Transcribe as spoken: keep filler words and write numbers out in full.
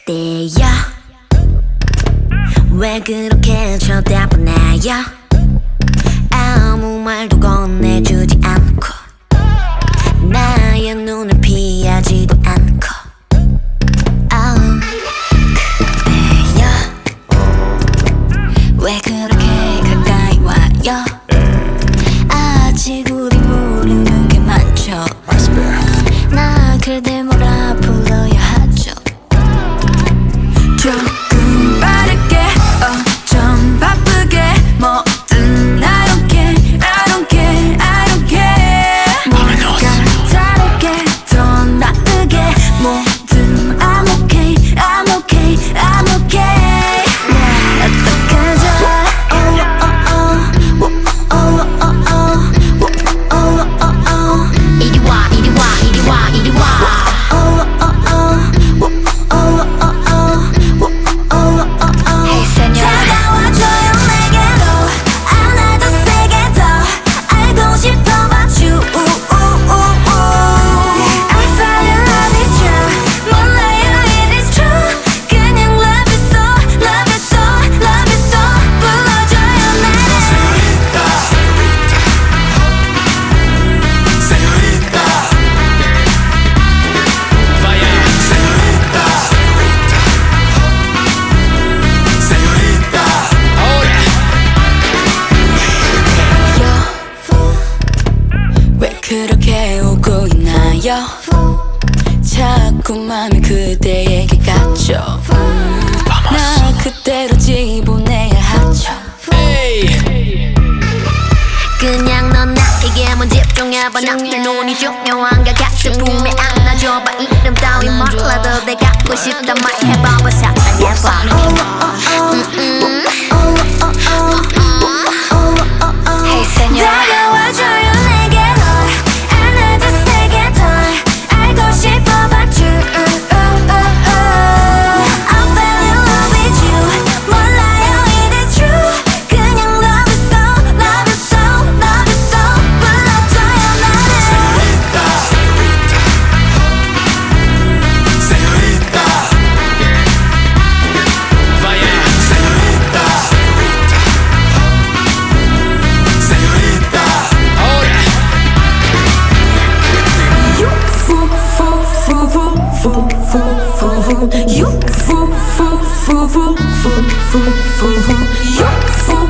그대여 왜 그렇게 쳐다보나요? 아무 말도 건네주지 않고 나의 눈을 피하지도 않고 oh, 그대여 왜 그렇게 가까이 와요? 아직 우리 모르는 게 많죠. 나 그대 뭐라 불러야 하죠? 조금 빠르게 어, 좀 바쁘게 뭐든 I don't care I don't care I don't care 뭔가 다르게 더 나쁘게 뭐든 I'm okay I'm okay I'm okay 나 어떡하죠? Oh oh oh oh oh oh oh oh oh oh 이리 와 이리 와 이리 와 이리 와 oh oh oh oh oh oh 그렇게 오고 있나요? 자꾸 맘이 그대에게 갔죠. 음, 나 그대로 집어내야 하죠. 그냥 넌 나에게만 집중해봐. 나의 눈이 중요한 것 같아. 품에 안아줘봐. 이름 따위 몰라도 내가 갖고 싶단 말 해봐봐. 사랑해봐. 다가와줘요 내게 널 안아줘 세게 덜 알고 싶어봐줘. I fell in love with you 몰라요 it is true 그냥 love it so love it so love it so 불러줘요 나를 Señorita Vaya Señorita Señorita Ahora You fool fool fool fool fool fool fool You fool fool fool fool fool fool fool You fool